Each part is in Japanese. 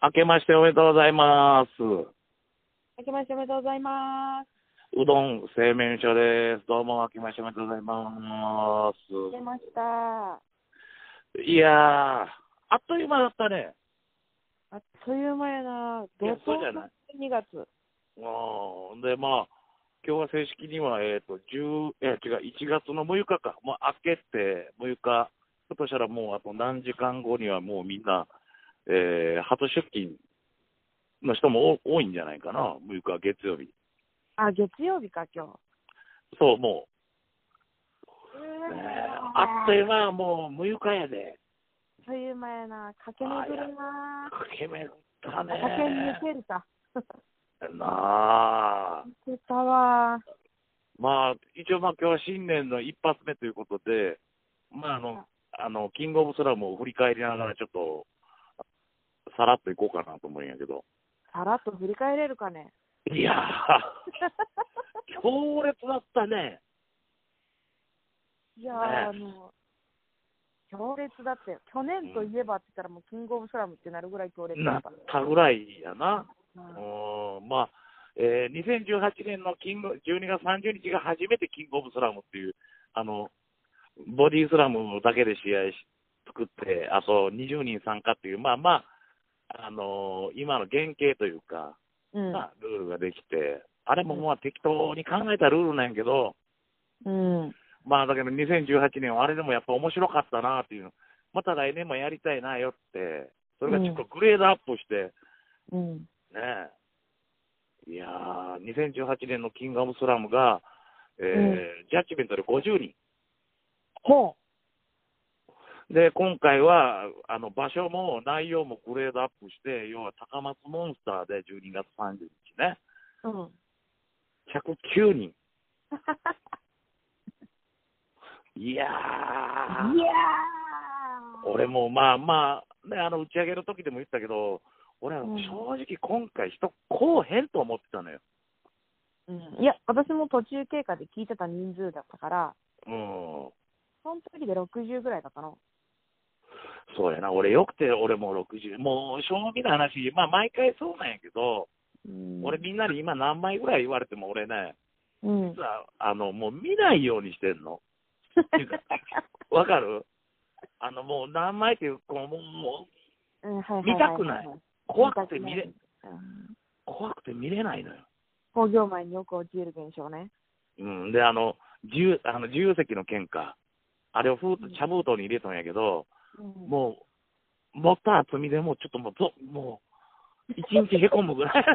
明けましておめでとうございます。 明けましておめでとうございます。 うどん製麺所です。どうも明けましておめでとうございま出ました。 す。いやー、あっという間だったね。 あっという間やな。 いや怒そうじゃない。 涛の2月。 で、まあ、今日は正式には、1月の6日か。もう明けて6日。ひょっとしたらもうあと何時間後にはもうみんな、初出勤の人も多いんじゃないかな。6日月曜日。 あ、月曜日か、今日。 そう、もう。あっという間、もう6日やで。 あっという間やな。駆け巡るな。 駆け巡ったね。 駆け抜けるか。 なあ。 抜けたわ。 まあ、一応まあ今日は新年の一発目ということで、まあキングオブスラムを振り返りながらちょっと、さらっといこうかなと思うんやけど。 さらっと振り返れるかね。 いやー、強烈だったね。 いやー、強烈だったよ。去年といえばって言ったらもうキングオブスラムってなるぐらい強烈だなっ。 ったぐらいやな。 うん、 まあ、2018年の12月30日が初めてキングオブスラムっていう、ボディスラムだけで試合作って、あと20人参加っていう、まあまあ、今の原型というか、まあ、ルールができて、あれもまあ適当に考えたルールなんやけど、まあだけど2018年はあれでもやっぱ面白かったなっていうの、また来年もやりたいなよって、それがちょっとグレードアップして、ねえ。いやー、2018年のキングオブスラムが、ジャッジメントで50人。 ほう。で、今回は、場所も内容もグレードアップして、要は高松モンスターで12月30日ね。109人。いやー。俺もまあまあ、ね、打ち上げの時でも言ったけど、俺は正直今回人来おへんと思ってたのよ。 いや、私も途中経過で聞いてた人数だったから、 その時で60ぐらいだったの。 そうやな、俺よくて、俺も60、もう正味な話、まあ毎回そうなんやけど、俺みんなに今何枚ぐらい言われても俺ね、実は、もう見ないようにしてんの。わかる？もう何枚っていう、もう、見たくない。怖くて見れないのよ。 工業前によく起きる現象ね。 で、自由席の喧嘩、あれを茶封筒に入れたんやけど、もう、持った厚みでもうちょっともう、一日へこむぐらい。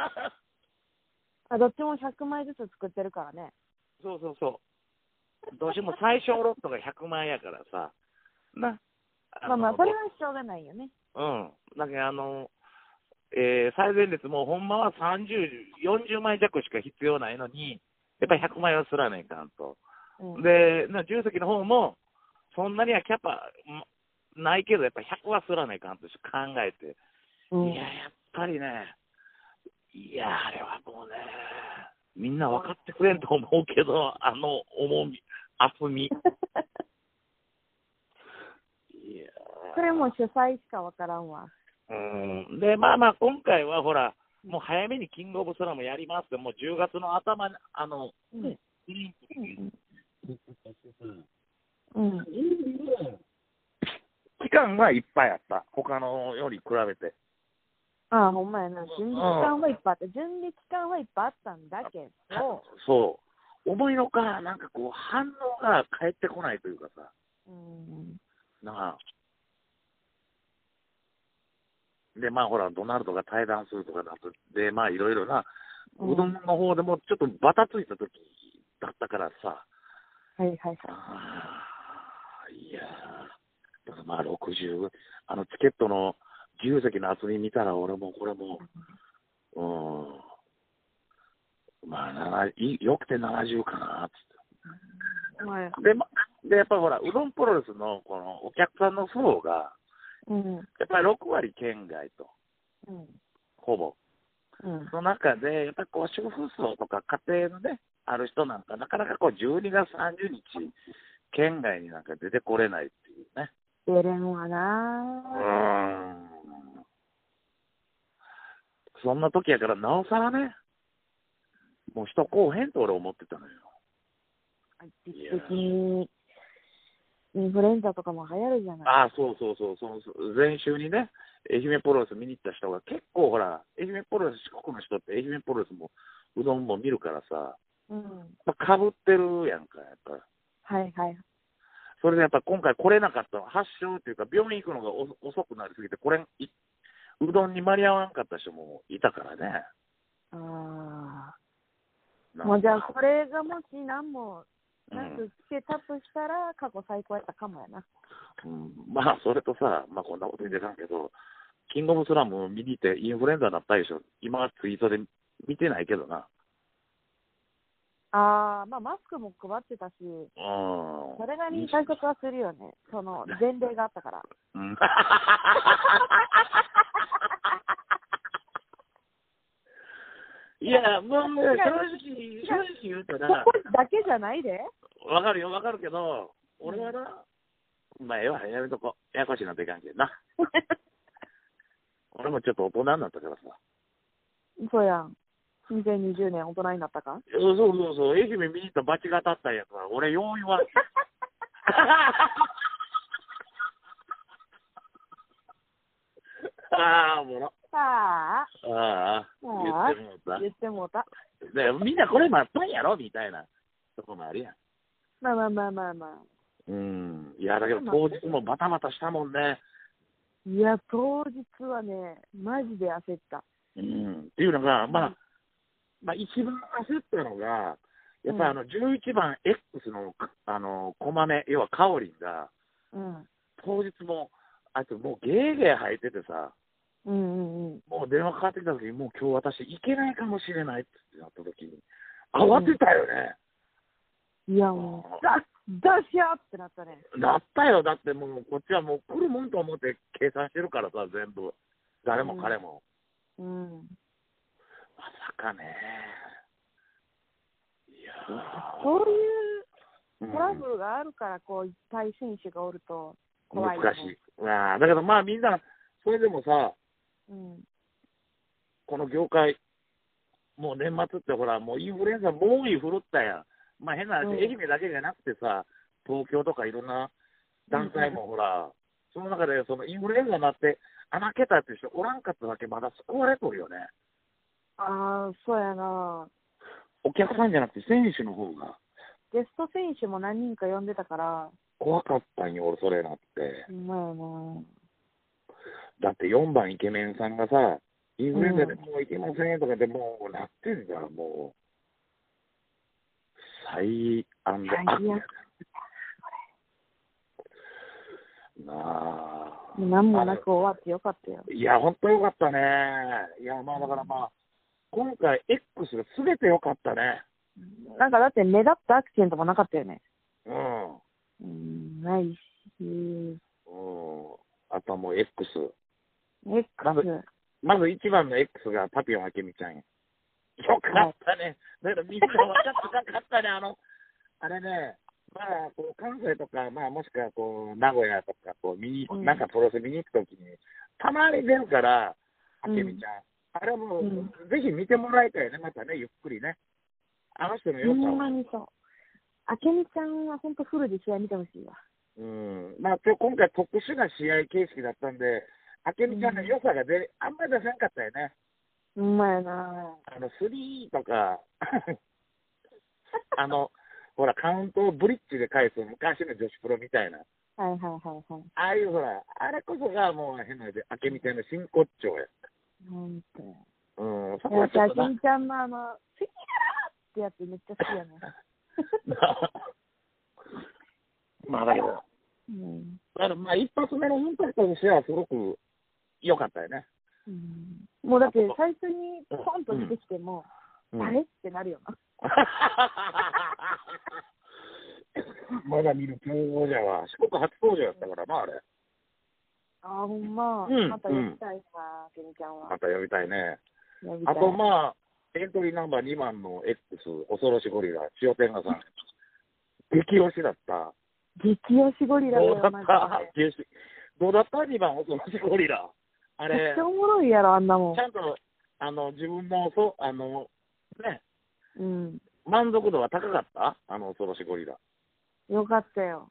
どっちも100枚ずつ作ってるからね。 そう。どうしても最小ロットが100枚やからさ。まあ、 それはしょうがないよね。 だけど最前列もほんまは40枚弱しか必要ないのに、やっぱり100枚はすらないかんと。で、自由席の方も、そんなにはキャパないけど、やっぱり100はすらないかんと考えて。いや、やっぱりね、あれはもうね、みんな分かってくれんと思うけど、重み、厚み。 それも主催しか分からんわ。 で、まあまあ、今回はほら、もう早めにキングオブスラムやりますって、もう10月の頭に、期間はいっぱいあった。他のより比べて。 ほんまやな。準備期間はいっぱいあった。準備期間はいっぱいあったんだけど。 そう。思いのか、なんかこう、反応が返ってこないというかさ。で、まあほら、ドナルドが対談するとかだと、で、まあいろいろな、うどんの方でもちょっとバタついた時だったからさ。いやー、だからまあ60、チケットの自由席の厚み見たら、俺もこれも、まあ、よくて70かな、つって。で、やっぱほら、うどんプロレスのこのお客さんの層が、やっぱり6割県外と、ほぼ。その中で、やっぱりこう、主婦層とか家庭のね、ある人なんか、なかなかこう、12月30日、県外になんか出てこれないっていうね。 出れんわな。 そんな時やから、なおさらね、もう人来おへんと俺思ってたのよ。 時期的にインフルエンザとかも流行るじゃない。 ああ、そう、前週にね、愛媛プロレス見に行った人が結構ほら、愛媛プロレス、四国の人って愛媛プロレスもうどんも見るからさ、かぶってるやんか、やっぱ。 はいはい。 それでやっぱ今回来れなかったの、発症っていうか、病院行くのが遅くなりすぎて、うどんに間に合わんかった人もいたからね。 ああ。もうじゃあ、これがもし何もなく来てたとしたら、過去最高やったかもやな。 まあ、それとさ、まあこんなこと言ってたんけど、キングオブスラム見に行ってインフルエンザになったでしょ。今はツイートで見てないけどな。 ああ、まあマスクも配ってたし、それなりに対策はするよね。その前例があったから。 いや、もう正直言うとな。 ここだけじゃないで。 わかるけど、俺はな、まあ、やめとこ。ややこしいなっていかんけんな。俺もちょっと大人になったからさ。 そうやん。2020年大人になったか？ そう、愛媛見に行ったバチが当たったんやから、俺よう言わん。ああ、もうな。言ってもうた。でみんなこれ待ったんやろみたいなとこもあるやん。 まあ。 いや、だけど当日もバタバタしたもんね。 いや、当日はね、マジで焦った。 っていうのが、まあ、一番焦ったのが、やっぱ11番 X の、駒目、要はカオリンが、当日も、あいつもうゲーゲー吐いててさ、もう電話かかってきた時に、もう今日私行けないかもしれないってなった時に、慌てたよね。 いや、もう、どうしようってなったね。 なったよ。だってもう、こっちはもう来るもんと思って計算してるからさ、全部。誰も彼も。まさかね。いやそういうトラブルがあるから、こう、いっぱい選手がおると怖い、ね。 難しい。だけどまあみんな、それでもさ、この業界、もう年末ってほら、もうインフルエンザ猛威振るったやん。まあ変な話、愛媛だけじゃなくてさ、東京とかいろんな団体もほら、その中でそのインフルエンザになって穴けたっていう人おらんかっただけまだ救われとるよね。 ああ、そうやな。 お客さんじゃなくて選手の方が。 ゲスト選手も何人か呼んでたから。 怖かったんよ、俺それなって。 な。 だって4番イケメンさんがさ、インフルエンザでもういけませんとかでもうなってんじゃん、もう。最悪なあ。 何もなく終わってよかったよ。 いや、ほんとよかったね。いや、まあだからまあ、今回 X が全てよかったね。 なんかだって目立ったアクシデントもなかったよね。ないし。 あとはもう X。まず1番の X がパピオンあけみちゃんや。よかったね。だからみんな分かってなかったね。あれね、まあ、こう関西とか、まあ、もしくはこう名古屋とかこうなんかプロレス見に行くときに、たまに出るから、あけみちゃん。あれも、ぜひ見てもらいたいね、またね、ゆっくりね。あの人の良さを。 ほんまにそう。あけみちゃんは本当フルで試合見てほしいわ。 まあ、今回特殊な試合形式だったんで、あけみちゃんの良さがあんまり出せなかったよね。 うまいなスリーとか、ほら、カウントをブリッジで返す昔の女子プロみたいな。ああいうほら、あれこそがもう変な話で、あけみちゃんの真骨頂やった。 ほんと。 そこはちょっとな。 あけみちゃんのフィギュアってやつめっちゃ好きやね。 まあだけど、まあ一発目のインパクトとしてはすごく良かったよね。 もうだって最初にポンと出てきても、誰ってなるよな。 まだ見る強豪者は、四国初登場やったからな、あれ。 ほんま。また呼びたいな、あけみちゃんは。 また呼びたいね。あとまあ、エントリーナンバー2番の X、恐ろしゴリラ、塩天下さん。激推しだった。 激推しゴリラだよ、 どうだった ?2 番恐ろしゴリラ。あれ。 めっちゃおもろいやろ、あんなもん。 ちゃんと自分の、ね、 うん。 満足度は高かった恐ろしゴリラ。 よかったよ。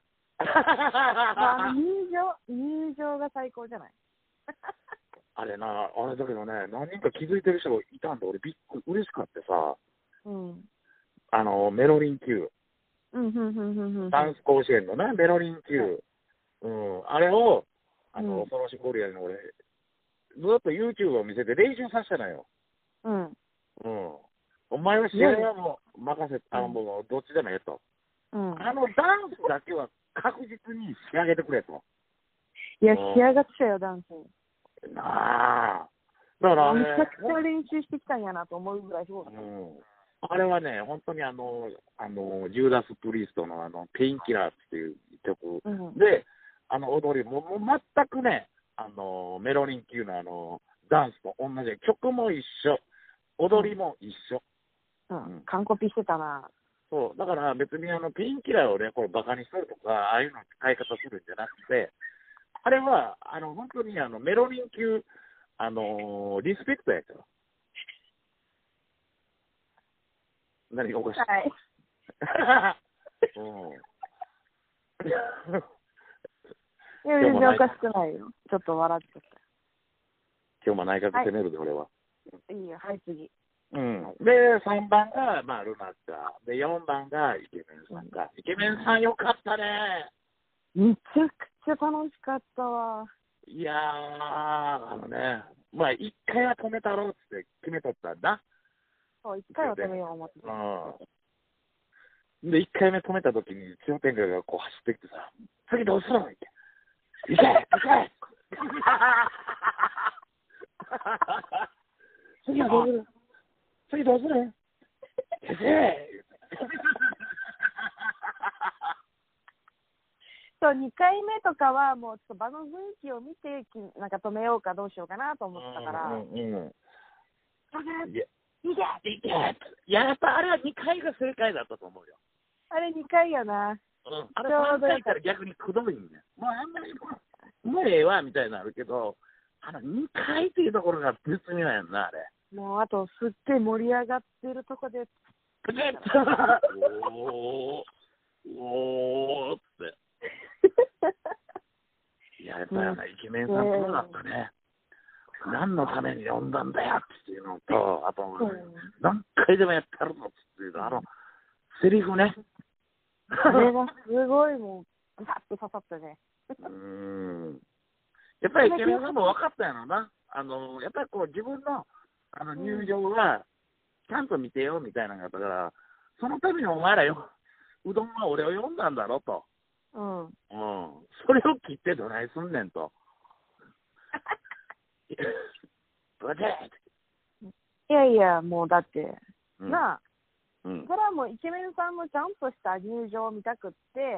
入場が最高じゃない？ あれな、あれだけどね、何人か気づいてる人がいたんで、俺嬉しかってさ、 うん。 メロリン級、 うん。 ダンス甲子園のね、メロリン級、あれを、恐ろしゴリラに俺、ずっと YouTube を見せて練習させたのよ。 うん。 お前は試合はもう任せ、もうどっちでもええと。 うん。 ダンスだけは確実に仕上げてくれと。 いや、仕上がってたよ、ダンス。 なあ。だからめちゃくちゃ練習してきたんやなと思うぐらいすごかった。 あれはね、本当にジューダス・プリーストのペインキラーっていう曲で、踊りも全くね、メロリン級のダンスと同じ。曲も一緒。踊りも一緒。 完コピしてたな。 そう。だから別にペインキラーをね、これバカにするとか、ああいうの使い方するんじゃなくて、あれは、本当にメロリン級、リスペクトやから。何がおかしい？ はい。いや、全然おかしくないよ。ちょっと笑っちゃった。 今日も内閣攻めるで、俺は。 いいよ、はい、次。 で、3番が、ルナッカ。で、4番がイケメンさんか。イケメンさんよかったね。 めちゃくちゃ楽しかったわ。 いやー、1回は止めたろうって決めとったんだ。 そう、1回は止めよう思ってた。 で、1回目止めたときに、千代天下がこう走ってきてさ、次どうするのって。行け次はどうする？次どうする？先生そう、2回目とかはもうちょっと場の雰囲気を見て、なんか止めようかどうしようかなと思ったから。 やっぱあれは2回が正解だったと思うよ。 あれ2回やな。 あれ3回から逆にくどいんだよ。もうあんまりもうええわみたいになるけど、2回っていうところが絶妙やんな、あれ。 もうあとすっげえ盛り上がってるとこで。 おーって。いや、やっぱりイケメンさんそうだったね。何のために呼んだんだよっていうのと、あと、何回でもやったるぞっていうセリフね。 それがすごいもう、ぐさっと刺さったね。 やっぱりイケメンさんも分かったやろな。やっぱりこう自分の入場はちゃんと見てよみたいなのがあったから、そのためにお前らよ、うどんは俺を呼んだんだろと。それを切ってどないすんねんと。 いやいや、もうだって、なあ、それはもうイケメンさんもちゃんとした入場を見たくって、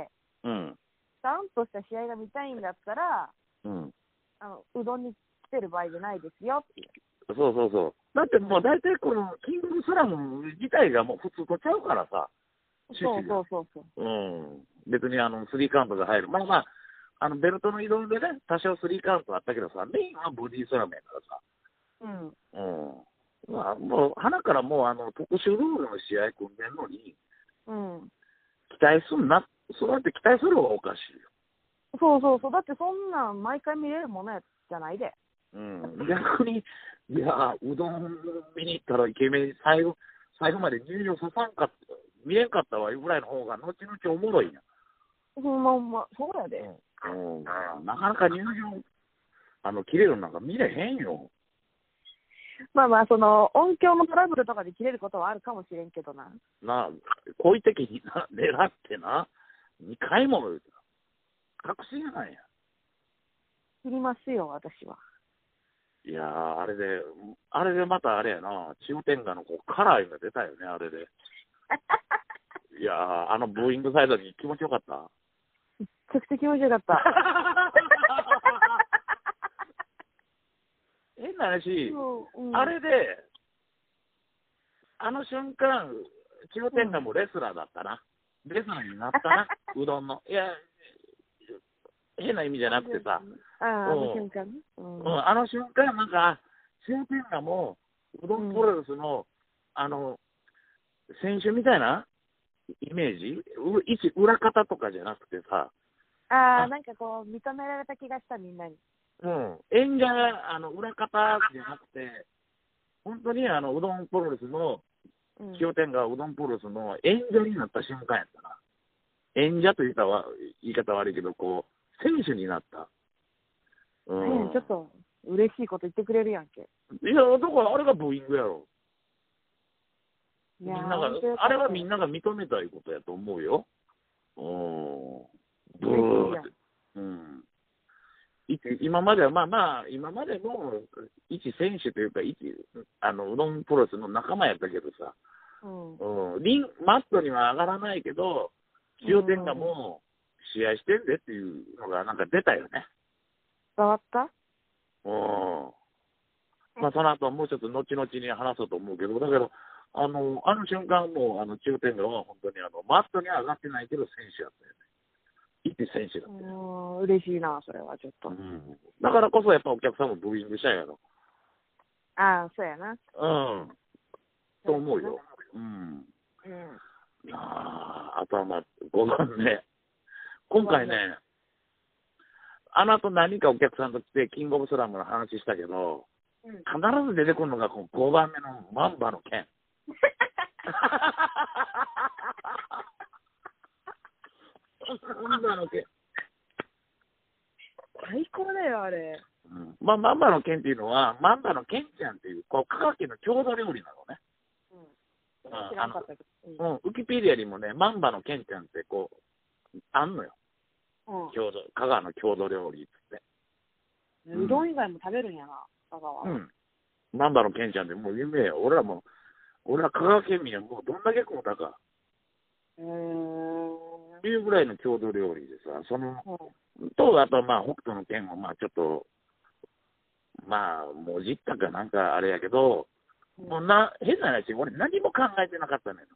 ちゃんとした試合が見たいんだったら、うどんに来てる場合じゃないですよっていう。 そう。だってもう大体このキングスラム自体がもう普通とちゃうからさ。 そう。 別にスリーカウントが入る。ベルトの移動でね、多少スリーカウントあったけどさ、メインはボディースラムやからさ。もう、花からもう特殊ルールの試合組んでんのに、期待すんな、そうやって期待する方がおかしいよ。 そう。だってそんなん毎回見れるものじゃないで。 逆に、いや、うどん見に行ったらイケメン最後まで入場ささんかった、見れんかったわぐらいの方が後々おもろいやん。 そうやで。 なかなか入場、切れるなんか見れへんよ。 その、音響のトラブルとかで切れることはあるかもしれんけどな。 好意的に狙ってな、2回も確信やないや。 切りますよ、私は。 いやー、あれでまたあれやな、千代天下のカラーが出たよね、あれで。いやー、ブーイングサイドに気持ちよかった。 めちゃくちゃ気持ちよかった。 変な話、あれで、瞬間、千代天下もレスラーだったな。レスラーになったな、うどんの。いや、変な意味じゃなくてさ、 あの瞬間ね。 あの瞬間、なんか、千代天下も、 うどんプロレスの、選手みたいなイメージ、一裏方とかじゃなくてさ、 なんかこう、認められた気がした、みんなに。 演者が、裏方じゃなくて、本当にうどんプロレスの、清天がうどんプロレスの演者になった瞬間やったな。演者と言い方悪いけど、こう、選手になった。 ちょっと、嬉しいこと言ってくれるやんけ。 いや、だからあれがブーイングやろ。あれはみんなが認めたいことやと思うよ。ブーって。今までは、今までも一選手というか、うどんプロレスの仲間やったけどさ、マットには上がらないけど、清天がもう試合してんでっていうのがなんか出たよね。 伝わった？ その後はもうちょっと後々に話そうと思うけど、だけど、あの瞬間も清天がは本当にマットには上がってないけど選手やったよね。一選手だったよ。 嬉しいな、それはちょっと。 だからこそやっぱお客さんもブーイングしたんやろ。 そうやな。 と思うよ。あとは5番ね。今回ね、あの後何かお客さんと来て、キングオブスラムの話したけど、必ず出てくるのがこの5番目のマンバの剣。マンバの剣。 最高だよ、あれ。 マンバの剣っていうのは、マンバの剣ちゃんっていう、香川県の郷土料理なのね。 知らんかったけど。 ウィキペディアにもね、マンバの剣ちゃんってあんのよ。香川の郷土料理っつって。 うどん以外も食べるんやな、香川。 マンバの剣ちゃんってもう有名よ。俺ら香川県民はもうどんだけ食うたか。っていうぐらいの郷土料理でさ、あと北斗の剣もちょっと、もじったかなんかあれやけど、もう変な話、俺何も考えてなかったのよ。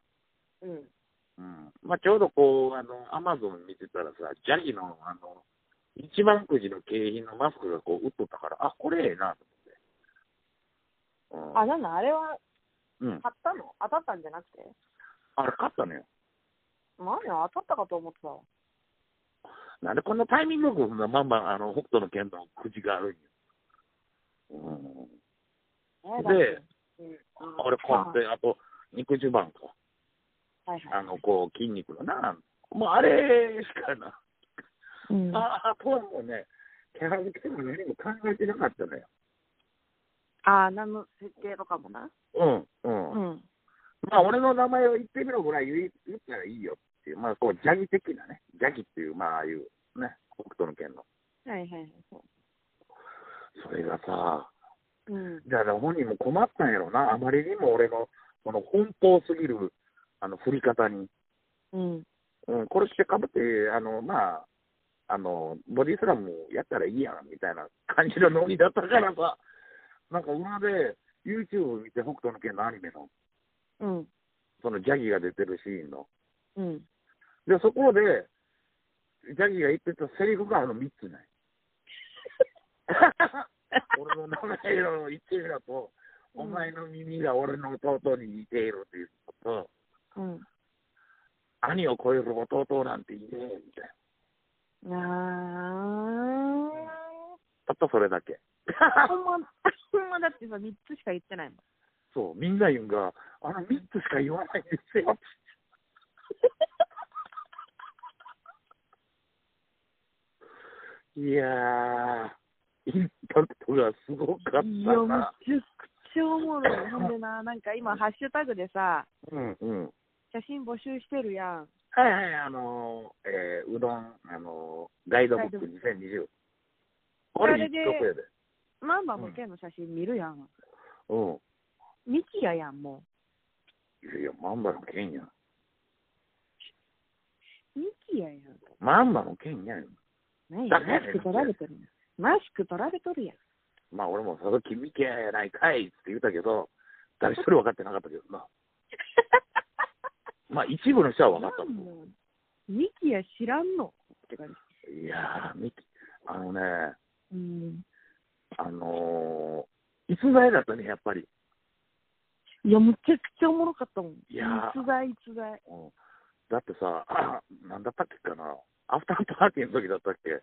ちょうどアマゾン見てたらさ、ジャギの一番くじの景品のマスクが売っとったから、これええなと思って。 なんだ、あれは、買ったの？当たったんじゃなくて？ あれ買ったのよ。 何当たったかと思ってたわ。 なんでこんなタイミングよく北斗の剣のくじがあるんよ。で、俺買って、あと、肉襦袢か。筋肉のな。もうあれしかな。あとはもうね、キャラ付けも何も考えてなかったのよ。 何の設定とかもな。 俺の名前を言ってみろぐらい言ったらいいよっていう、ジャギ的なね。ジャギっていう、ああいうね、北斗の剣の。それがさ、だから本人も困ったんやろな。あまりにも俺の、この奔放すぎる、振り方に。これしてかぶって、ボディスラムやったらいいやん、みたいな感じのノリだったからさ、なんか裏で YouTube 見て北斗の剣のアニメの、そのジャギが出てるシーンの。で、そこで、ジャギが言ってたセリフが3つない。俺の名前を言ってみろと、お前の耳が俺の弟に似ているっていうことと、兄を超える弟なんていねえ、みたいな。たったそれだけ。 ほんまだってさ、3つしか言ってないもん。 そう、みんな言うんが、3つしか言わないんですよ。いやー、インパクトがすごかったな。 いや、めちゃくちゃおもろい。ほんでな、なんか今、ハッシュタグでさ、写真募集してるやん。 うどん、ガイドブック2020。これ一曲で。 マンバの剣の写真見るやん。ミキヤやん、もう。いや、マンバの剣やん。 ミキヤやん。 マンバの剣やん。 マスク取られてるやん。マスク取られとるやん。 俺も佐々木ミキヤやないかいって言ったけど、誰一人分かってなかったけどな。一部の人は分かったもん。 ミキヤ知らんのって感じ。 いやー、逸材だったね、やっぱり。 いや、むちゃくちゃおもろかったもん。 いや逸材、逸材。 だってさ、なんだったっけかな。アフターパーティーの時だったっけ。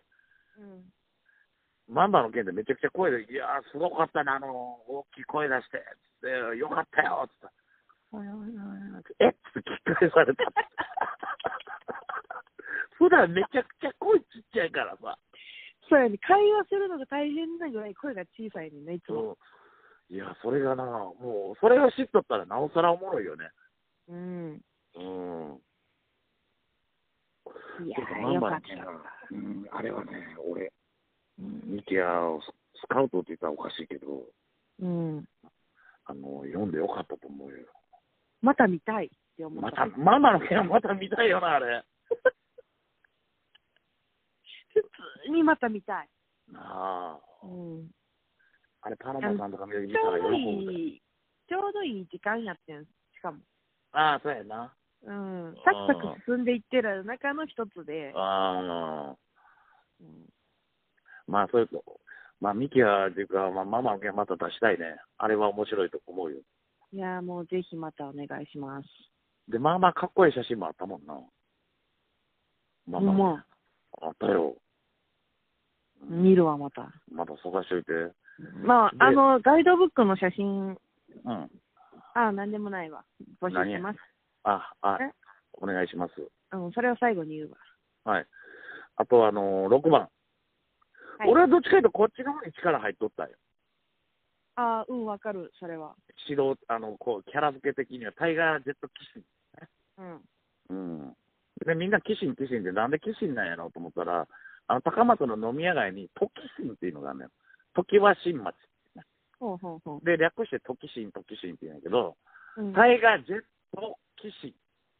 マンバの件でめちゃくちゃ声で、いやー、すごかったな、大きい声出して、つって、よかったよ、つって。えっつって聞き返された。普段めちゃくちゃ声ちっちゃいからさ。 そうやね、会話するのが大変なぐらい声が小さいね、いつも。 いや、それがな、もう、それを知っとったらなおさらおもろいよね。 いや、よかった。 あれはね、俺、ミキヤスカウトって言ったらおかしいけど、読んでよかったと思うよ。 また見たいって思った。 ママの件はまた見たいよな、あれ。 普通にまた見たい。 あれ、パナマさんとか見たら喜ぶで。 ちょうどいい時間やってん、しかも。 そうやな。 サクサク進んでいってる中の一つで。 まあ、それと、まあ、ミキヤっていうか、ママの件また出したいね。あれは面白いと思うよ。 いや、もうぜひまたお願いします。 で、まあまあかっこいい写真もあったもんな。ママ。あったよ。 見るわ、また。 また探しといて。 まあ、ガイドブックの写真。なんでもないわ。募集してます。 お願いします。 それを最後に言うわ。はい。あと、6番。俺はどっちかというとこっちの方に力入っとったよ。 わかる、それは。 キャラ付け的にはタイガー・ジェット・キシン。で、みんなキシンってなんでキシンなんやろうと思ったら、高松の飲み屋街にトキシンっていうのがあるのよ。時は新町。で、略してトキシンって言うんやけど、タイガー・ジェット・キシン。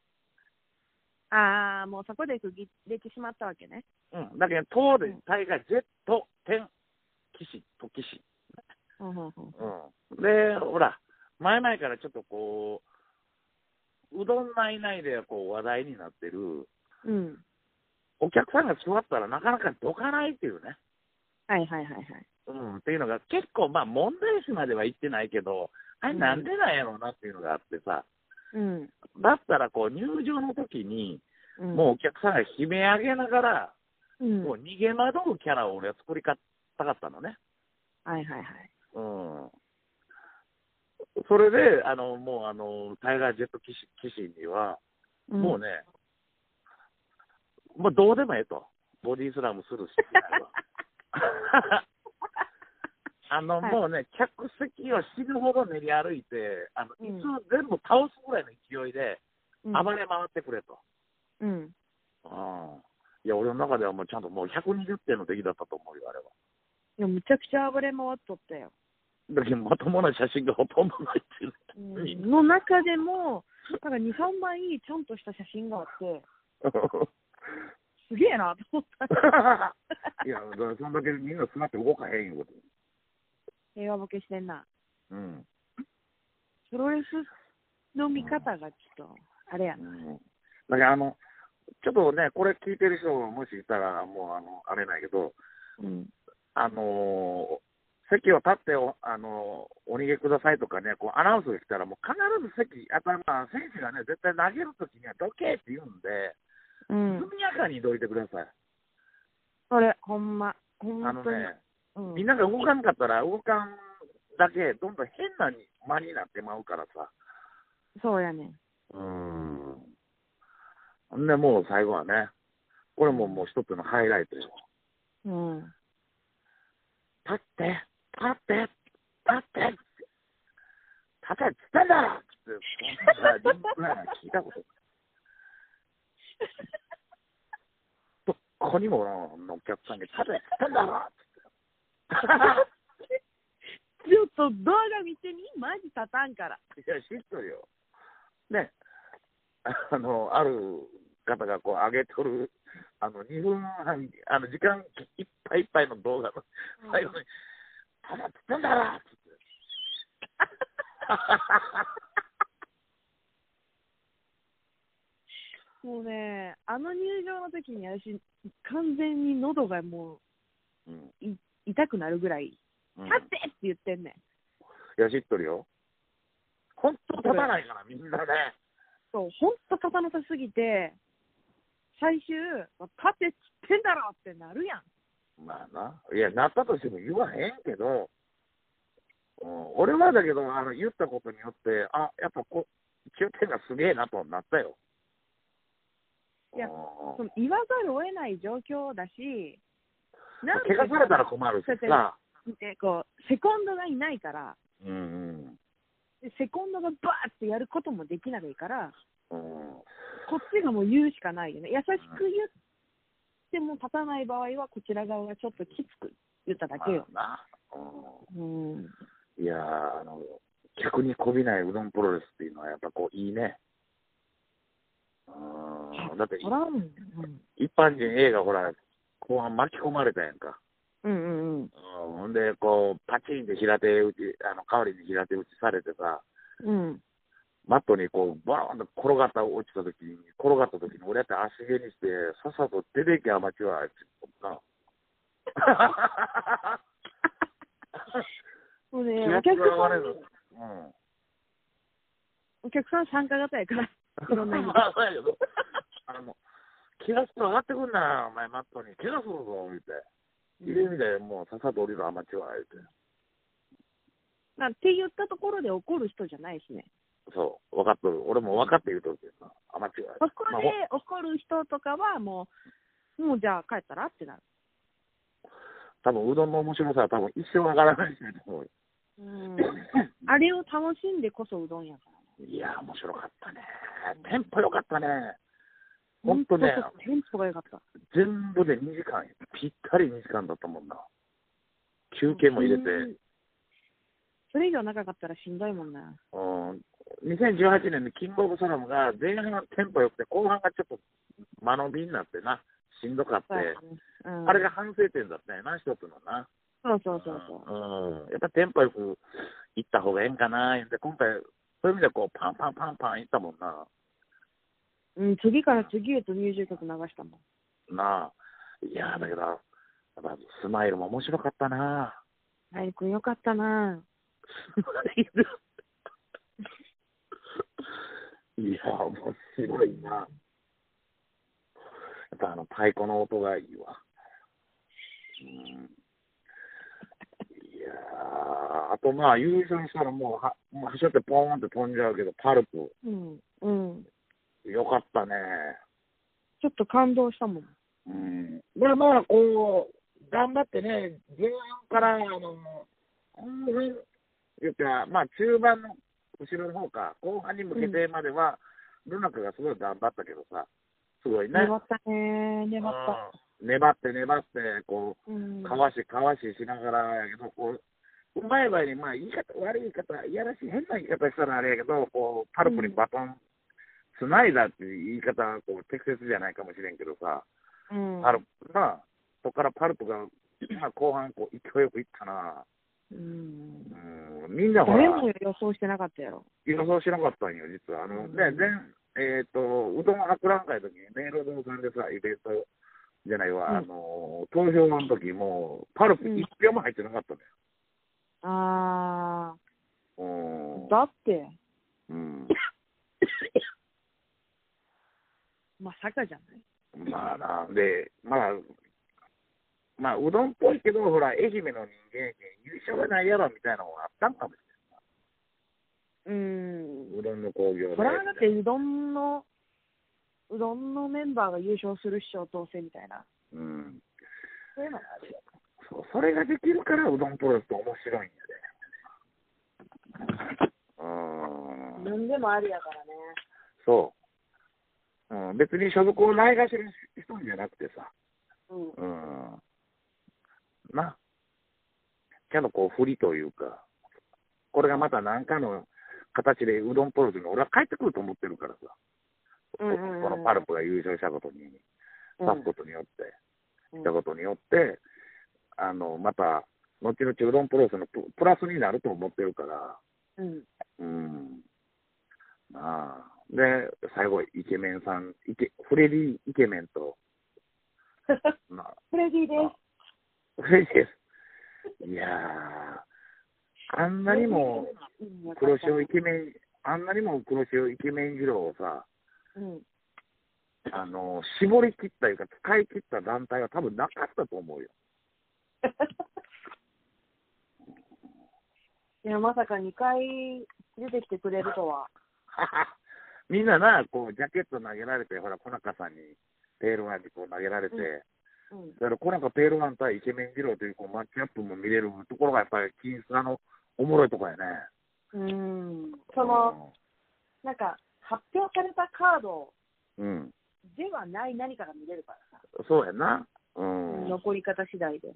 もうそこで区切れてしまったわけね。 だけど、塔でタイガー・ジェット・キシン、トキシン。で、ほら、前々からちょっとうどん内で話題になってる、お客さんが座ったらなかなかどかないっていうね。っていうのが結構、まあ問題視までは言ってないけど、あれなんでなんやろうなっていうのがあってさ、だったら入場の時に、もうお客さんが悲鳴上げながら、もう逃げ惑うキャラを俺は作りたかったのね。それで、もう、タイガー・ジェット・キシンには、もうね、どうでもええと。ボディスラムするし。もうね、客席を死ぬほど練り歩いて、椅子全部倒すぐらいの勢いで、暴れ回ってくれと。いや、俺の中ではもうちゃんともう120点の出来だったと思うよ、あれは。 いや、むちゃくちゃ暴れ回っとったよ。 だけど、まともな写真がほとんどないっていう。 の中でも、なんか2、3枚ちゃんとした写真があって、すげえなと思った。 いや、だからそんだけみんな座って動かへんよ。 平和ボケしてんな。プロレスの見方がちょっと、あれやな。 だからちょっとね、これ聞いてる人もしいたら、もうあれないけど、席を立ってお逃げくださいとかね、アナウンスが来たら、もう必ず選手がね、絶対投げるときにはどけって言うんで、速やかにどいてください。 それ、ほんま、本当に。 みんなが動かんかったら、動かんだけ、どんどん変な間になってまうからさ。 そうやね。 んで、もう最後はね、これももう一つのハイライトよ。立って、立って、立ってっつったんだって、聞いたこと。どこにもお客さんが立てっつったんだろって。 ちょっと動画見てみ、マジ立たんから。 いや、知っとるよ。ね、ある方が上げとる、2分半、時間いっぱいいっぱいの動画の最後に、ただっつったんだろって。 もうね、入場の時に私、完全に喉がもう、痛くなるぐらい、立ってって言ってんねん。 いや、知っとるよ。 本当立たないから、みんなね。 そう、本当立たなさすぎて、最終、立てっつってんだろってなるやん。 まあな。いや、なったとしても言わへんけど、俺はだけど、言ったことによって、あ、やっぱ9点がすげえなとなったよ。 いや、その言わざるを得ない状況だし、 怪我されたら困るしさ。 こうセコンドがいないから、 うんうん、 でセコンドがバーってやることもできないから、 こっちがもう言うしかないよね。優しく言っても立たない場合は、こちら側がちょっときつく言っただけよ。 まあいや客にこびないうどんプロレスっていうのはやっぱこういいね。だって一般人映画ほら後半巻き込まれたやんか。ほんでこうパチンって平手打ち代わりに平手打ちされてさ、マットにこうバーンと転がった時に俺やって足毛にしてさっさと出ていけアマチュアって言ったもうね、お客さん参加型やから、いろんな意味で。 気がする上がってくんな、お前、マットに。気がするぞ、言うて。いい意味でもうさっさと降りるアマチュア、言うて。 って言ったところで怒る人じゃないしね。 そう、分かっとる。俺も分かって言うとるけどさ、アマチュア。 そこで怒る人とかはもうじゃあ帰ったらってなる。 多分うどんの面白さは多分一生わからないしねと思う。 あれを楽しんでこそうどんやからね。いや、面白かったね。テンポ良かったね。本当ね。 テンポが良かった。 全部で2時間、ぴったり2時間だったもんな。休憩も入れて。 それ以上長かったらしんどいもんな。 2018年のキングオブソラムが前半がテンポ良くて後半がちょっと間延びになってな、しんどかって、あれが反省点だったよな、一つのな。やっぱテンポよくいった方がええんかな。で今回そういう意味でこうパンパンパンパンいったもんな。 次から次へと入場曲流したもん。なあ。いやだけどやっぱスマイルも面白かったな。 スマイル君よかったな。 スマイル。いや面白いな。やっぱ太鼓の音がいいわ。いやあとまあ優勝したらもう走ってポーンって飛んじゃうけどパルプ。よかったね。 ちょっと感動したもん。 まあこう頑張ってね、前半から言ったらまあ中盤の後ろの方か後半に向けてまでは、ルナクがすごい頑張ったけどさ、すごいね。 粘ったね、粘った。 粘ってこう、かわししながらやけどこうまい場合にまあ言い方悪い言い方いやらしい変な言い方したらあれやけどこうパルプにバトンつないだっていう言い方はこう適切じゃないかもしれんけどさ、パルプなそこからパルプが、まあ、後半こう勢いよくいったな。みんなほら誰も予想してなかったやろ。 予想しなかったんよ実は。うどん博覧会の時にメールドさんでさイベントじゃないわ、投票の時もパルプ1票も入ってなかったんだよ。 だってまさかじゃない。 まあなんでまあうどんっぽいけどほら愛媛の人間優勝がないやろみたいなのがあったんかもしれない。うどんの工業で。 それはだってうどんのメンバーが優勝する師匠当選みたいな。そういうのがあるよ。 それができるからうどんプロレスって面白いんやで。 なんでもありやからね。 そう。別に所属をないがしろにしとんじゃなくてさ。な。ちゃんとこう振りというか、これがまた何かの形でうどんプロレスに俺は帰ってくると思ってるからさ。このパルプが優勝したことに、したことによって、また、後々うどんプロレスのプラスになると思ってるから、で、最後、イケメンさん、フレディイケメンと、 フレディです。 フレディです。いやー、あんなにも黒潮イケメンあんなにも黒潮イケメン二郎をさ、 うん。 絞り切ったいうか、使い切った団体は多分なかったと思うよ。 いや、まさか2回出てきてくれるとは。 みんなな、こう、ジャケット投げられて、ほら、小中さんに、ペールワンにこう投げられて、 うん。 だから小中ペールワン対イケメン二郎というこうマッチアップも見れるところがやっぱり金スラのおもろいところやね。 なんか、発表されたカードうん。 ではない何かが見れるからさ。 そうやな。 残り方次第で。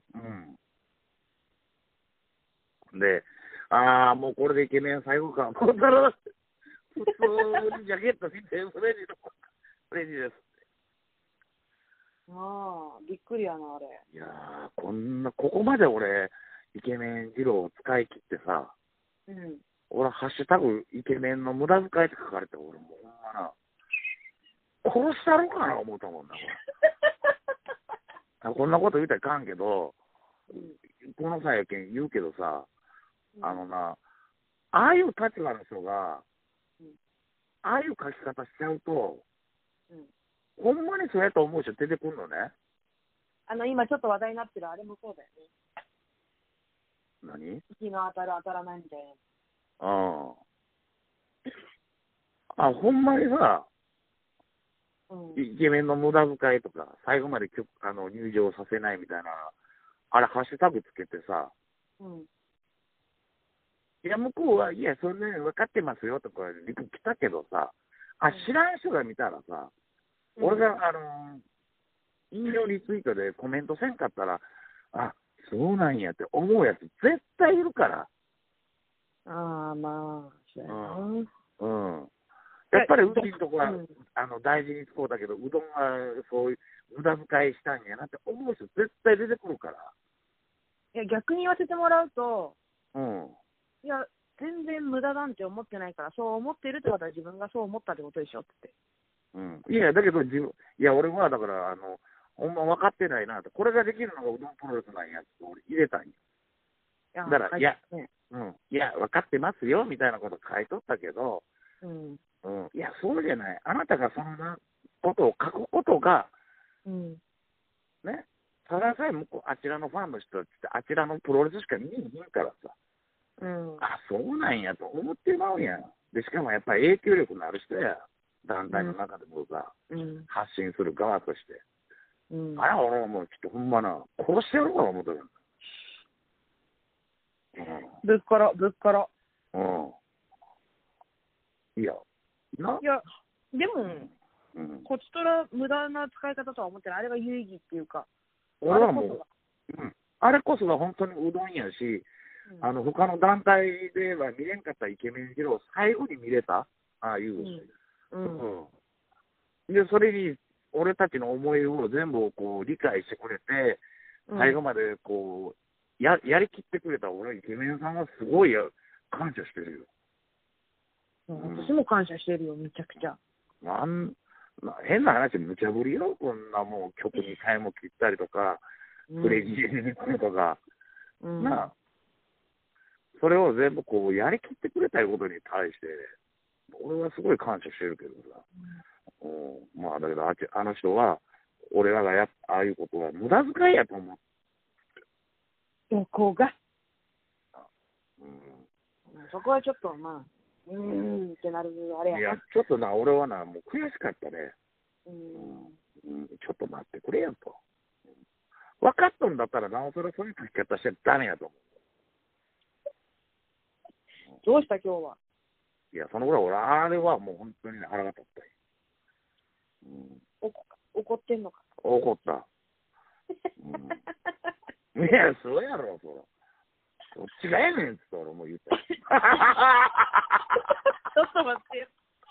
で、もうこれでイケメン最後か。こんなの、普通にジャケット見て、フレディです。 びっくりやな、あれ。 いやー、ここまで俺、イケメン二郎を使い切ってさ、俺、ハッシュタグイケメンの無駄遣いって書かれて、俺もうほんまな、殺したろうかな思ったもんな、これ。こんなこと言うたらいかんけど、この際やけん言うけどさ、ああいう立場の人が、ああいう書き方しちゃうと、ほんまにそうやと思う人出てくるのね。 今ちょっと話題になってるあれもそうだよね。 何？ 日の当たる当たらないみたいな。 ほんまにさ、イケメンの無駄遣いとか、最後まで入場させないみたいな、あれ、ハッシュタグつけてさ、いや、向こうは、いや、そんなに分かってますよとか、リプ来たけどさ、知らん人が見たらさ、俺が、引用リツイートでコメントせんかったら、そうなんやって思うやつ絶対いるから。 まあ、そうやな。 やっぱりうちのとこは、大事に使うだけど、うどんはそういう無駄遣いしたんやなって思う人絶対出てくるから。 いや、逆に言わせてもらうと、いや、全然無駄なんて思ってないから、そう思ってるってことは自分がそう思ったってことでしょって。 いや、だけど俺はだから、ほんま分かってないなと、これができるのがうどんプロレスなんやって俺入れたんや。だから、いや、分かってますよみたいなこと書いとったけど、いや、そうじゃない。あなたがそんなことを書くことが、ね、たださえあちらのファンの人たちってあちらのプロレスしか見に行くからさ、そうなんやと思ってまうんや。で、しかもやっぱり影響力のある人や。団体の中でもさ、発信する側として。俺はもうちょっとほんまな、殺してやろうかな思ったよ。 ぶっころ。 いや、 でも、こっちとら無駄な使い方とは思ってない。あれが有意義っていうか。 俺はもう、あれこそが本当にうどんやし、他の団体では見れんかったイケメン二郎を最後に見れた、ああいう。で、それに、俺たちの思いを全部こう理解してくれて、最後までこう、やりきってくれた俺、イケメンさんはすごい感謝してるよ。 私も感謝してるよ、めちゃくちゃ。 変な話、無茶ぶりよ、こんなもう曲2回も切ったりとか、プレジに来るとか、それを全部こうやりきってくれたことに対して、俺はすごい感謝してるけどさ。だけどあの人は、俺らがああいうことは無駄遣いやと思う。 どこがそこはちょっと、ってなるあれやな。 いや、ちょっとな、俺はな、もう悔しかったね。ちょっと待ってくれよと。分かったんだったら、なおさらそういう書き方しちゃダメやと思う。 どうした今日は。 いや、そのぐらい俺、あれはもう本当に腹が立ったよ。 怒ってんのか。 怒った。いや、そうやろ、そら。どっちがやねんって俺も言った。ちょっと待ってよ。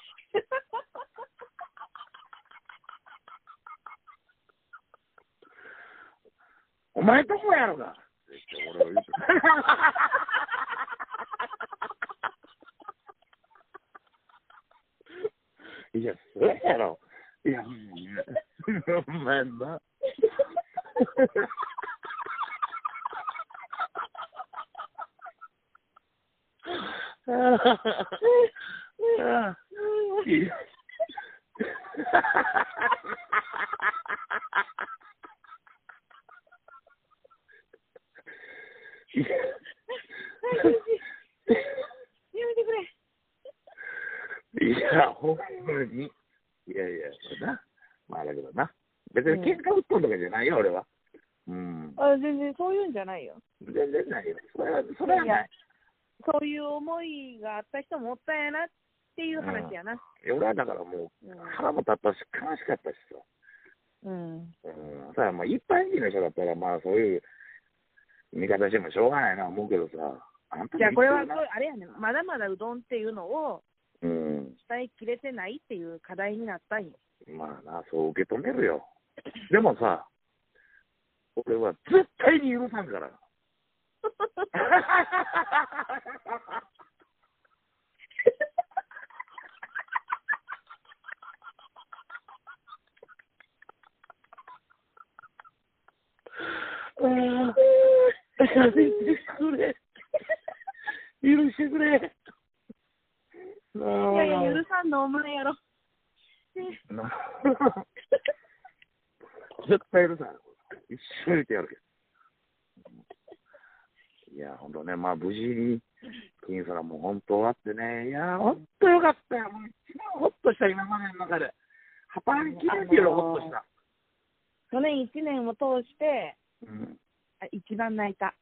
お前どこやろがって俺は言った。いや、そうやろ。いや、お前な。 やめてくれ。いや、ほんまに。いやいや、な。まあだけどな。別に喧嘩売っとんとかじゃないよ、俺は。うん。 全然そういうんじゃないよ。 全然ないよ。それはない。 そういう思いがあった人もおったんやなっていう話やな。 俺はだからもう、腹も立ったし、悲しかったしさ。ただまあ、一般人の人だったら、まあそういう見方してもしょうがないな思うけどさ。 じゃあこれはあれやね、まだまだうどんっていうのを伝えきれてないっていう課題になったんよ。 まあな、そう受け止めるよ。でもさ、俺は絶対に許さんから。やめてくれ。許してくれ。 いやいや、許さんのお前やろ。 絶対許さん。一緒に言ってやるけど。いや、ほんとね、まあ無事に、金さんも本当あってね、いや、ほんとよかったよ。もう一番ほっとした今までの中で。働ききれんっていうのほっとした。 去年1年を通して、一番泣いた。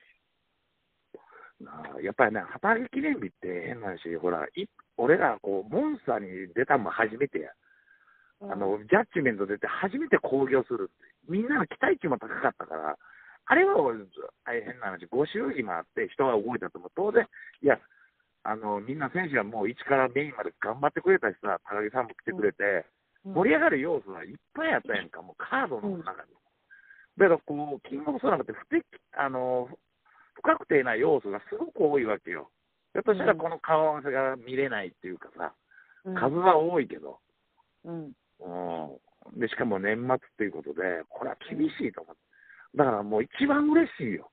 やっぱりね、働き記念日って変な話、ほら、俺らこうモンスターに出たのも初めてや。ジャッジメント出て初めて興行するって。みんなの期待値も高かったから、あれは大変な話、5周日もあって人が動いたとも当然、いや、みんな選手はもう一からメインまで頑張ってくれたしさ、高木さんも来てくれて、盛り上がる要素はいっぱいあったやんか、もうカードの中に。だからこう、キングオブソランって不確定な要素がすごく多いわけよ。ひょっとしたらこの顔合わせが見れないっていうかさ、数は多いけど。で、しかも年末っていうことで、これは厳しいと思う。だからもう一番嬉しいよ。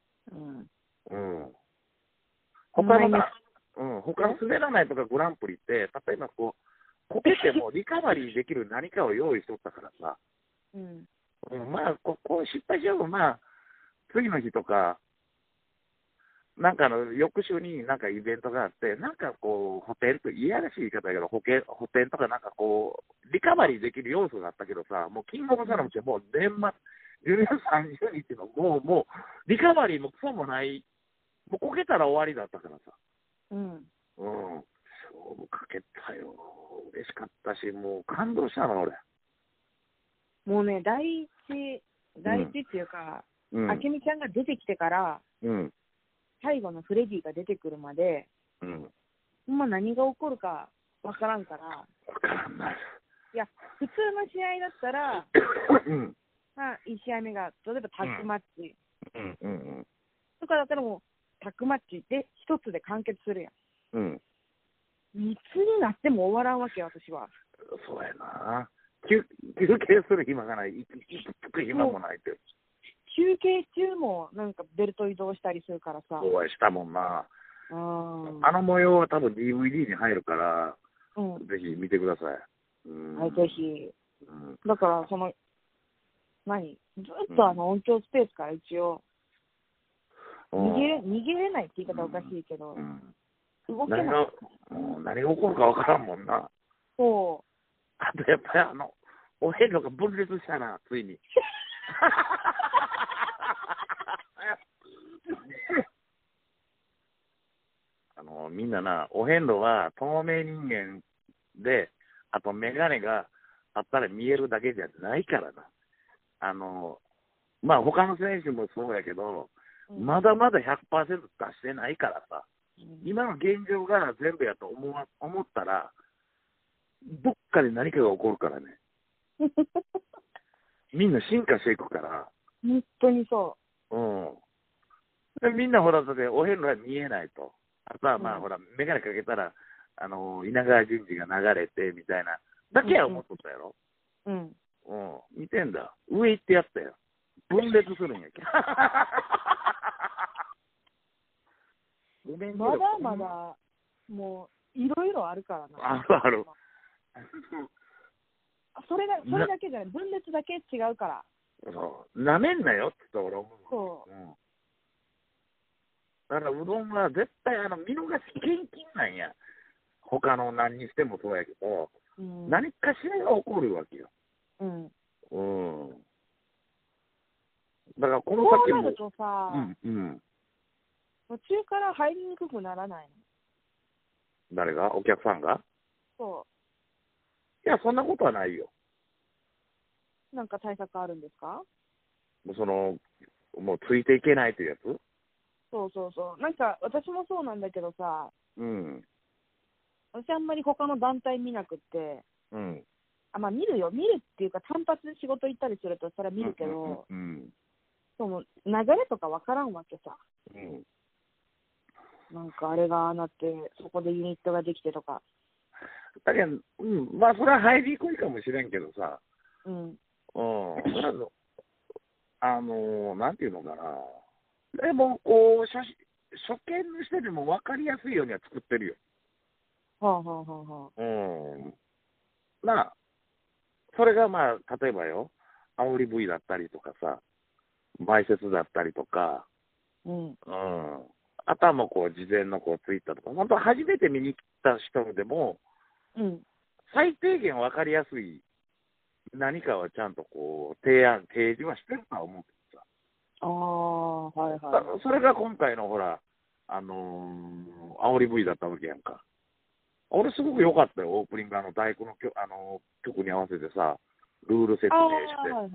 他の滑らないとかグランプリって、例えばこう、こけてもリカバリーできる何かを用意しとったからさ。まあ、こう失敗しようまあ、次の日とか、なんか翌週になんかイベントがあって、なんかこう、補填といやらしい言い方だけど、補填とかなんかこう、リカバリーできる要素があったけどさ、もうキングオブサラムってもう年末、12月30日のもう、リカバリーもクソもない、もうこけたら終わりだったからさ。勝負かけたよ。嬉しかったし、もう感動したの、俺。 もうね、第一っていうか、あけみちゃんが出てきてから、最後のフレディが出てくるまで、ほんま何が起こるかわからんから。 わからんない。 いや、普通の試合だったら、まあ、1試合目が、例えばタッグマッチ。とかだったらもう、タッグマッチで一つで完結するやん。いつになっても終わらんわけよ、私は。 そうやな。休憩する暇がない。つく暇もないって。 休憩中もなんかベルト移動したりするからさ。 そうはしたもんな。あの模様は多分 DVD に入るから、ぜひ見てください。 はい、ぜひ。だから、ずっと音響スペースから一応、逃げれないって言い方おかしいけど、動けない。 何が起こるかわからんもんな。 そう。 あとやっぱりお遍路が分裂したな、ついに。みんなな、お遍路は透明人間で、あとメガネがあったら見えるだけじゃないからな。まあ他の選手もそうやけど、まだまだ 100% 出してないからさ、今の現状が全部やと思ったら、どっかで何かが起こるからね。みんな進化していくから。 本当にそう。 でみんなほら、お遍路は見えないと。あとはまあ、ほら、眼鏡かけたら、稲川淳二が流れてみたいな。だけは思っとったやろ。見てんだ。上行ってやったよ。分裂するんやけど。 まだまだ、もう、 いろいろあるからな。 あるある。 それだけじゃない、分裂だけ違うから。 そう。なめんなよって俺思う。 そう。 だからうどんは絶対見逃し献金なんや。他の何にしてもそうやけど、何かしらが起こるわけよ。だからこの先も。 そうなるとさ、途中から入りにくくならないの？ 誰が？お客さんが？ そう。 いや、そんなことはないよ。 なんか対策あるんですか？ もうついていけないというやつ？ そう。なんか私もそうなんだけどさ、私あんまり他の団体見なくって、まあ見るっていうか単発で仕事行ったりするとそれは見るけど、その流れとかわからんわけさ。なんかあれがなって、そこでユニットができてとか。 だけど、まあそれは入りにくいかもしれんけどさ、なんていうのかな。でも、こう、初見の人でも分かりやすいようには作ってるよ。まあ、それがまあ、例えばよ、煽り V だったりとかさ、埋設だったりとか、あとはもうこう、事前のこう、ツイッターとか、本当初めて見に来た人でも、最低限分かりやすい何かはちゃんとこう、提示はしてるとは思うけどさ。それが今回のほら、煽り V だったわけやんか。俺すごく良かったよ、オープニング大工の曲に合わせてさ、ルール説明して。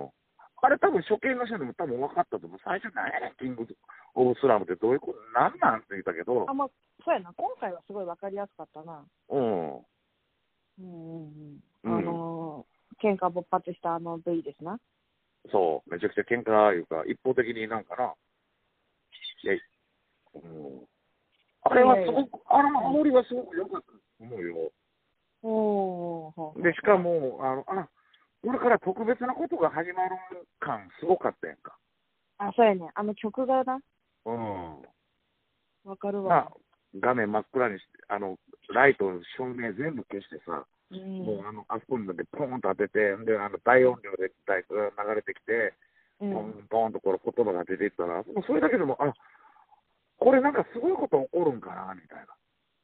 あれ多分初見の人でも多分分かったと思う。最初何やねん、キングオブスラムってどういうこと、なんなんって言ったけど。 そうやな、今回はすごい分かりやすかったな。喧嘩勃発したV ですな。 そう、めちゃくちゃ喧嘩いうか、一方的になんかな。あれはすごく、煽りはすごく良かったと思うよ。で、しかも、これから特別なことが始まる感、すごかったやんか。 そうやね。曲がな。わかるわ。 画面真っ暗にして、ライト、照明全部消してさ、もうあそこにポーンと当てて、で、大音量で流れてきて、ポーンとこれ言葉が出ていったら、それだけでも、これなんかすごいこと起こるんかな、みたいな。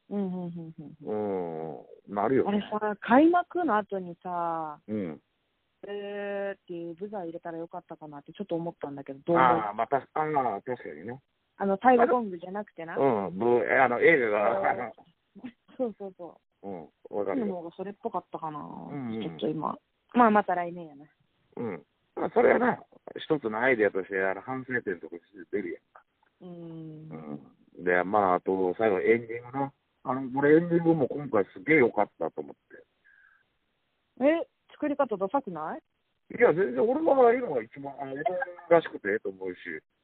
なるよ、ね。 あれさ、開幕の後にさ、っていうブザー入れたらよかったかなってちょっと思ったんだけど、どう思う？ また、確かにね。 タイガーゴングじゃなくてな。 映画が。 そう。 わかるよ。 の方がそれっぽかったかな。ちょっと今。また来年やな。 それはな、一つのアイデアとして反省点とか出るやんか。で、あと、最後、エンディングな。俺、エンディングも今回すげえ良かったと思って。 作り方ダサくない？ いや、全然俺の場合のが一番、らしくてと思うし。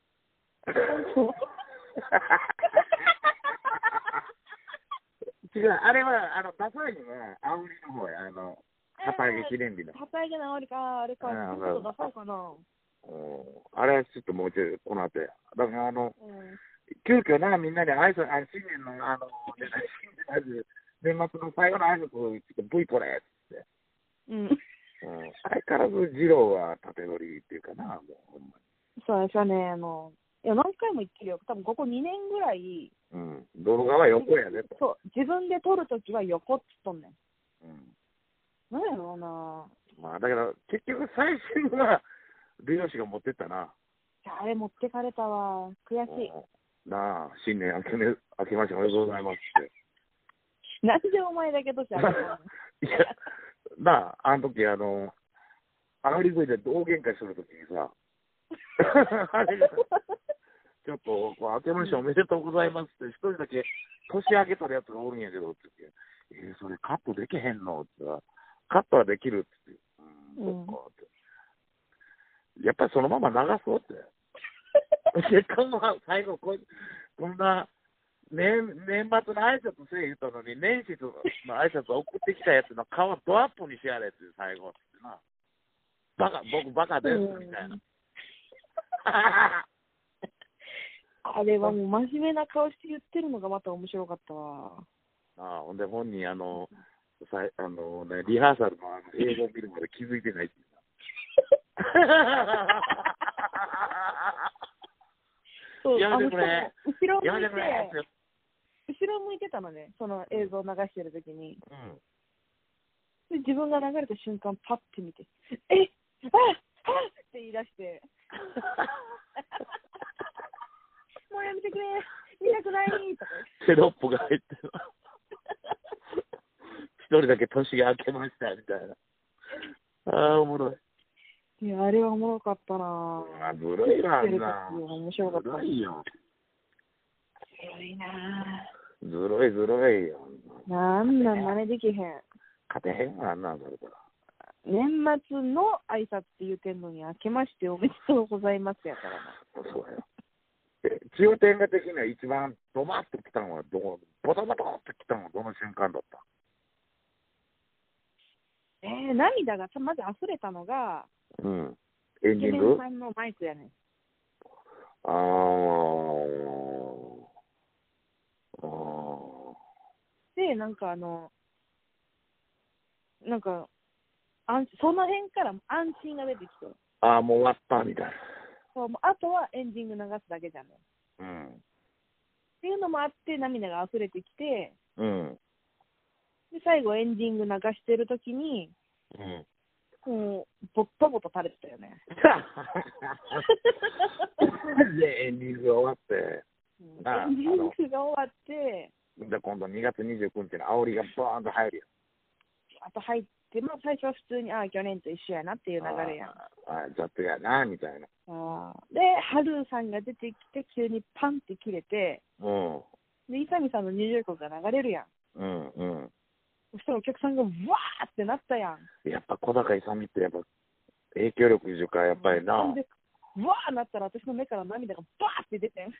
違う、あれは、ダサいのは、煽りの方や、旗揚げ記念日の。 旗揚げの煽りか、あれか、ちょっとダサいかな。 あれはちょっともうちょい、この後や。だから急遽な、みんなで新年の、年末の最後の挨拶を、ちょっと V これって。相変わらず、二郎は縦取りっていうかな、もう、ほんまに。 そうね、いや、何回も言ってるよ。多分ここ2年ぐらい。 動画は横やねと。 そう、自分で撮るときは横っつっとんねん。なんやろうな。 だけど、結局最新は、美容師が持ってったな。 あれ持ってかれたわ。悔しい。 なあ、新年明けましておめでとうございますって。 なんでお前だけとしてあげたの？ いや、なあ、あの時、煽り V で大喧嘩するときにさ、ちょっと、明けましておめでとうございますって、一人だけ年明けたやつがおるんやけどって言って、それカットできへんのって言ったら、カットはできるって言って、そっかって。やっぱりそのまま流そうって。結果は最後こんな年末の挨拶せえ言ったのに、年始の挨拶送ってきたやつの顔ドアップにしやれって最後ってな。僕バカですみたいな。 あれはもう真面目な顔して言ってるのがまた面白かったわ。 ああ、ほんで本人、リハーサルの映像を見るまで気づいてないって言そう、 やめてくれ。 後ろやめてくれ。 後ろ向いてたのね、その映像を流してるときに。 うん。 で、自分が流れた瞬間、パッて見て、えっって言い出して、もうやめてくれ、見たくないとか。 テロップが入ってる。一人だけ年が明けましたみたいな。ああ、おもろい。 いや、あれはおもろかったなぁ。ずるいな、 面白かった。 ずるいよ。 ずるいなずるいよ。 なんなん真似できへん。 勝てへんわ、あんなんそれから。 年末の挨拶って言うてんのに、明けましておめでとうございますやからな。 そうよ。千代天下的には一番ドバッと来たのはボタボタって来たのはどの瞬間だった？ 涙がまず溢れたのが、 うん。エンディング？ イケメンさんのマイクやねん。で、その辺から安心が出てきて。 ああ、もう終わったみたいな。 そう、あとはエンディング流すだけじゃね。 うん。 っていうのもあって涙が溢れてきて、 うん。 で、最後エンディング流してるときに、 うん。 もう、ぼったぼた垂れてたよね。 で、エンディングが終わって、 エンディングが終わって、 で、今度2月29日の煽りがバーンと入るよ。 あと入って、まあ最初は普通に、去年と一緒やなっていう流れやん。 雑やな、みたいな。 で、ハルーさんが出てきて、急にパンって切れて、 うん。 で、伊佐美さんの入場曲が流れるやん。 うんうん。 そしたらお客さんがわーってなったやん。 やっぱ小高勇ってやっぱ影響力いうかやっぱりな。 で、わーなったら私の目から涙がバーって出てん。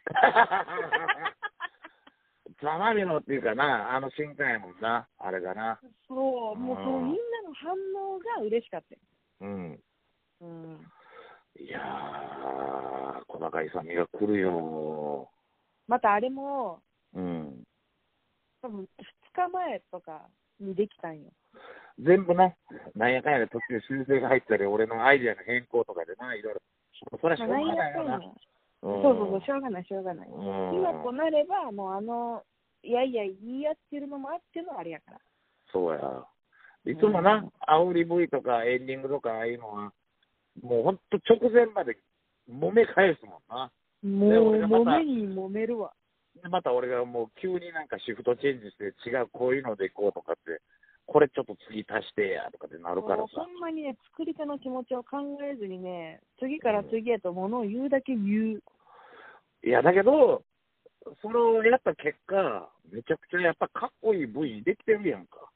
ざまみろっていうかな、あの瞬間やもんな、あれがな。 そう、もうそのみんなの反応が嬉しかった。 うん。 うん。 いやー、小高勇が来るよ。 またあれも、 うん。 多分2日前とかにできたんよ。 全部な、なんやかんやで途中修正が入ったり、俺のアイディアの変更とかでな、いろいろ。それはしょうがないよな。 そう、しょうがない。今となれば、もういや言い合ってるのもあってのあれやから。 そうや。いつもな、煽り V とかエンディングとかああいうのは、もうほんと直前まで揉め返すもんな。 もう揉めに揉めるわ。 で、また俺がもう急になんかシフトチェンジして違うこういうのでいこうとかって、これちょっと次足してやとかってなるからさ。 ほんまにね、作り手の気持ちを考えずにね、次から次へとものを言うだけ言う。 いや、だけど、それをやった結果、めちゃくちゃやっぱかっこいい V できてるやんか。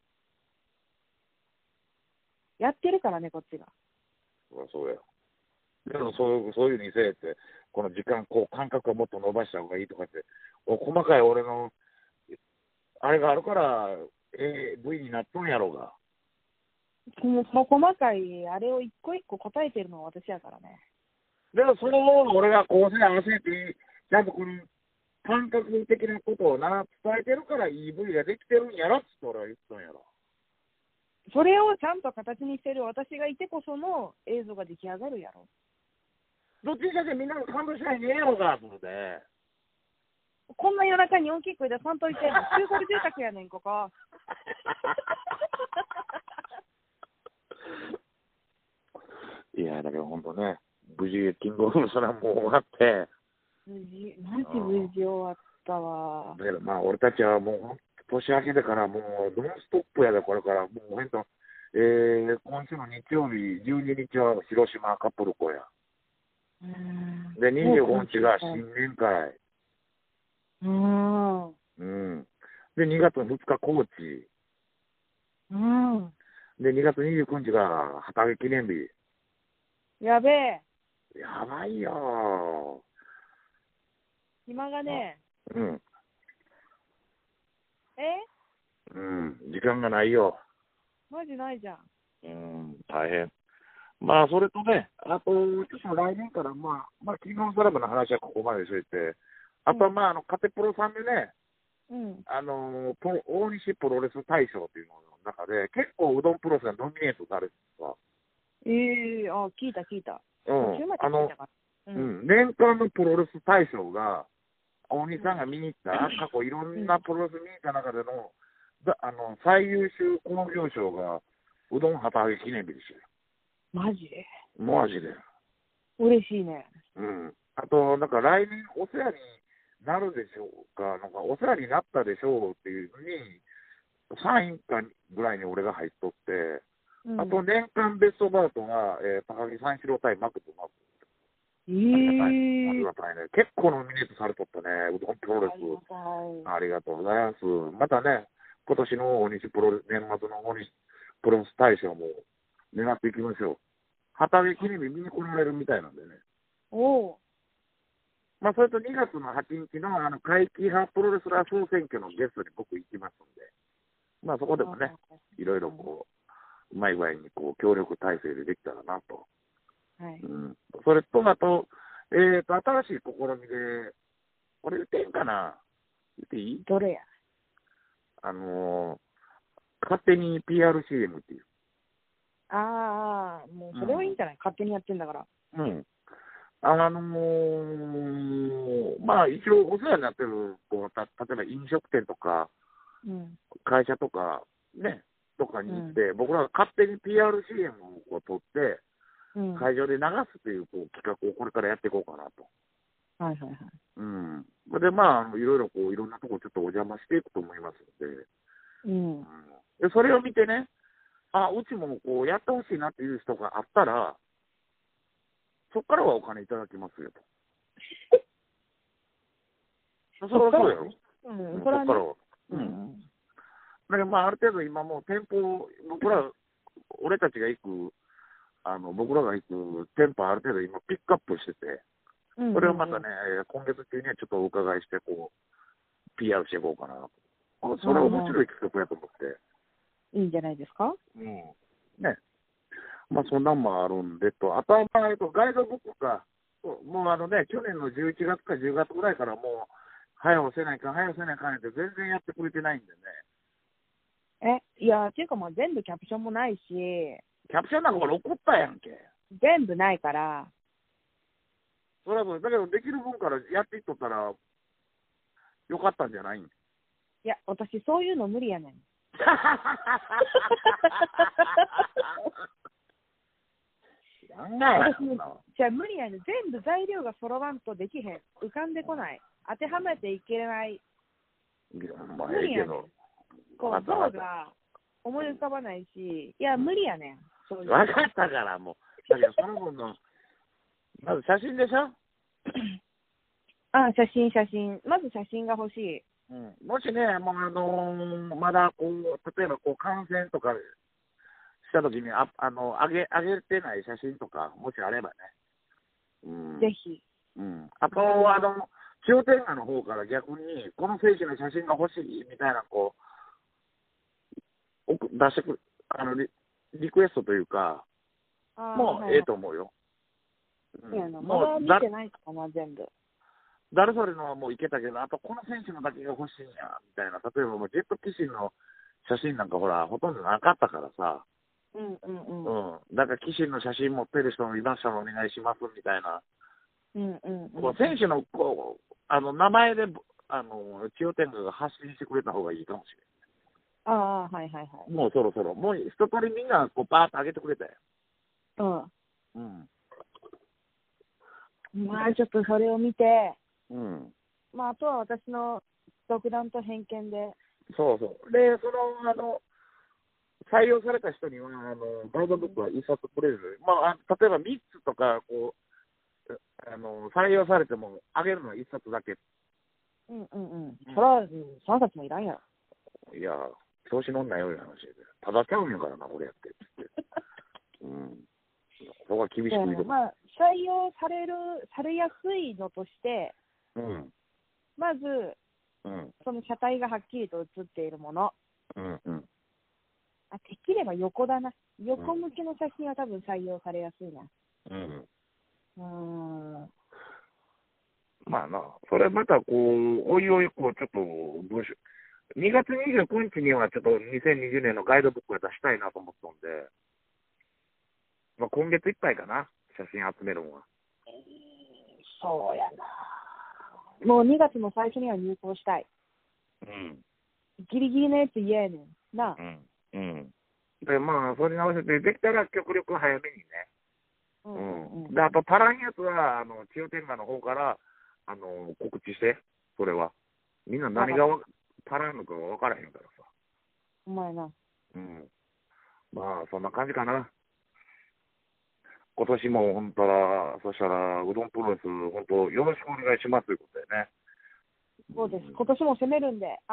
やってるからね、こっちが。 そうや。でもそういうにせえって、この時間、間隔をもっと伸ばした方がいいとかって、細かい俺の、あれがあるから、V になっとんやろうが。 もう細かい、あれを一個一個答えてるのは私やからね。 でもそれを俺がこうせなあせって、ちゃんとこの感覚的なことをな、伝えてるから EV ができてるんやろって俺は言ったんやろ。 それをちゃんと形にしてる私がいてこその映像が出来上がるやろ。 どっちにしたってみんなが感動したらねえやろか、それで。 こんな夜中に大きい声出さんといて、中古住宅やねん、ここ。 いや、だけど本当ね、無事、キングオブスラムも終わって。 マジ無事終わったわ。 だけどまあ、俺たちはもう、年明けてからもう、ノンストップやで、これから。もう、ほんと、今週の日曜日、12日は広島カップル子や。で、25日が新年会。うん。で、2月2日、高知。で、2月29日が畑記念日。 やべえ。 やばいよ。 暇がね。 うん。時間がないよ。 マジないじゃん。大変。まあ、それとね、あと、ちょっと来年から、キングオブスラムの話はここまでしといて、あとは、カテプロさんでね、 うん、 大西プロレス大賞っていうのの中で、結構うどんプロレスがノミネートされてさ。 あ、聞いた。 うん。 途中まで聞いたから。 年間のプロレス大賞が、大西さんが見に行った、過去いろんなプロレス見に行った中での、最優秀興行賞が、うどん旗揚げ記念日ですよ。 マジでマジで。 嬉しいね。 うん。あと、なんか来年お世話になるでしょうか、なんかお世話になったでしょうっていうのに、3位かぐらいに俺が入っとって、あと年間ベストバウトが、高木三四郎対マクドナルド。ありがたいね。結構ノミネートされとったね、うどんプロレス。ありがとうございます。またね、今年の大西プロレス、年末の大西プロレス大賞も狙っていきましょう。旗揚げ記念日見に来られるみたいなんでね。 おまあ、それと2月の8日の会期派プロレスラー総選挙のゲストに僕行きますんで、まあそこでもね、いろいろこう、うまい具合にこう協力体制でできたらなと。 はい。 それと、あと、新しい試みで、これ言っていいんかな、言っていい？ どれや？ 勝手に PRCM っていう。 もうそれはいいんじゃない？勝手にやってんだから。 まあ一応お世話になってる、こう例えば飲食店とか、会社とか、ね、とかに行って、僕らが勝手に PRCM をこう取って、会場で流すという、こう企画をこれからやっていこうかなと。 はいはいはい。 それでまあ、いろいろこう、いろんなところちょっとお邪魔していくと思いますので、でそれを見てね、うちもこうやってほしいなっていう人があったら、そこからはお金いただきますよと。それはそうやろ。 それはね。 だからまあ、ある程度今もう店舗、俺たちが行く、僕らが行く店舗ある程度今ピックアップしてて、それをまたね、今月中にはちょっとお伺いして、こう、PR していこうかな。それは面白い企画やと思って。 いいんじゃないですか？ ね。まあ、そんなんもあるんでと、あとは、まあ、ガイドブックか、もう去年の11月か10月ぐらいからもう、早押せないかって全然やってくれてないんでね。いや、っていうかもう全部キャプションもないし。 キャプションなんかこれ怒ったやんけ。 全部ないから。 それはそう、だけどできる分からやっていっとったら、よかったんじゃないん？いや、私そういうの無理やねん。じゃあ無理やねん。全部材料が揃わんとできへん。浮かんでこない。当てはめていけない。無理やねん。こう、像が思い浮かばないし、いや、無理やねん。 分かったからもう。だけどその分の、まず写真でしょ？ 写真。まず写真が欲しい。 もしね、もうまだこう、例えばこう、感染とかしたときに上げてない写真とか、もしあればね。 ぜひ。 あと、千代天下の方から逆に、この選手の写真が欲しいみたいな、こう、出してくる、リクエストというか、もうええと思うよ。 もう見てないかな、全部。 誰それのはもういけたけど、あとこの選手のだけが欲しいんや、みたいな。例えばもうジェット機種の写真なんかほら、ほとんどなかったからさ。だから機種の写真持ってる人もいましたらお願いします、みたいな。選手のこう名前で千代天下が発信してくれた方がいいかもしれない。 はいはいはい。 もうそろそろ、もう一通りみんなこうバーッと上げてくれたよ。 まあちょっとそれを見て、まああとは私の独断と偏見で。 そうそう。で、採用された人にはガイドブックは一冊くれる。まあ例えば3つとかこう。採用されても、あげるのは1冊だけ。 それは3冊もいらんやろ。 いや、調子乗んないような話で。ただちゃうんやからな、これやって。そこは厳しく言うと。 まあ、採用されやすいのとして、まず、その車体がはっきりと写っているもの。できれば横だな。横向きの写真は多分採用されやすいな。 まあな、それまたこう、おいおい、こう、ちょっと、2月29日にはちょっと2020年のガイドブックを出したいなと思ったんで、まあ今月いっぱいかな、写真集めるのは。 そうやな。もう2月の最初には入校したい。 うん。 ギリギリのやつ嫌やねん。な。 うん。で、まあ、それに合わせて、できたら極力早めにね。で、あと、足らんやつは、千代天下の方から、告知して、それは。みんな何が足らんのか分からへんからさ。 お前な。 まあ、そんな感じかな。今年も本当は、そしたら、うどんプロレス、本当、よろしくお願いしますということでね。 そうです。今年も攻めるんで、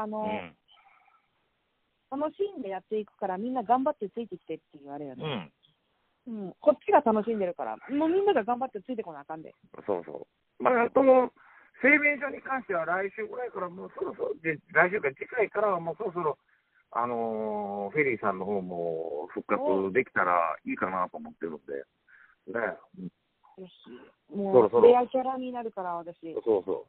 楽しんでやっていくから、みんな頑張ってついてきてって言われるよね。こっちが楽しんでるから、もうみんなが頑張ってついてこなあかんで。 そうそう。まあ、製麺所に関しては来週ぐらいからもうそろそろ、来週か次回からはもうそろそろ、フェリーさんの方も復活できたらいいかなと思ってるんで。ね。 もう、レアキャラになるから、私。 そうそう。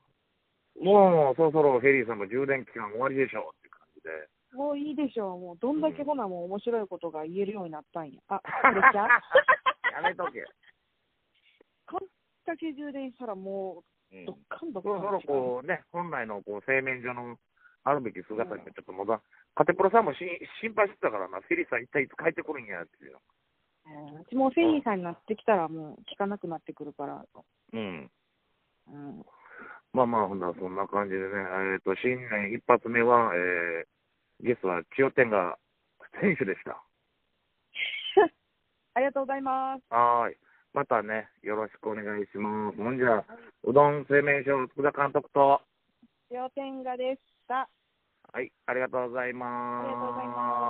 もう、そろそろフェリーさんも充電期間終わりでしょうっていう感じで。 もういいでしょう。もう、どんだけほな、もう面白いことが言えるようになったんや。あ、プレッシャーやめとけ。 こんだけ充電したらもう、どっかんどっかん。 そろそろこうね、本来のこう製麺所のあるべき姿にちょっとカテプロさんも心配してたからな、フェリーさん一体いつ帰ってくるんやっていう。 うちもフェリーさんになってきたらもう聞かなくなってくるから。 まあまあ、ほんならそんな感じでね、新年一発目は、ゲストは千代天下選手でした。 ありがとうございます。 はい。またね、よろしくお願いします。ほんじゃ、うどん製麺所、福田監督と、 千代天下でした。 はい、ありがとうございます。 ありがとうございます。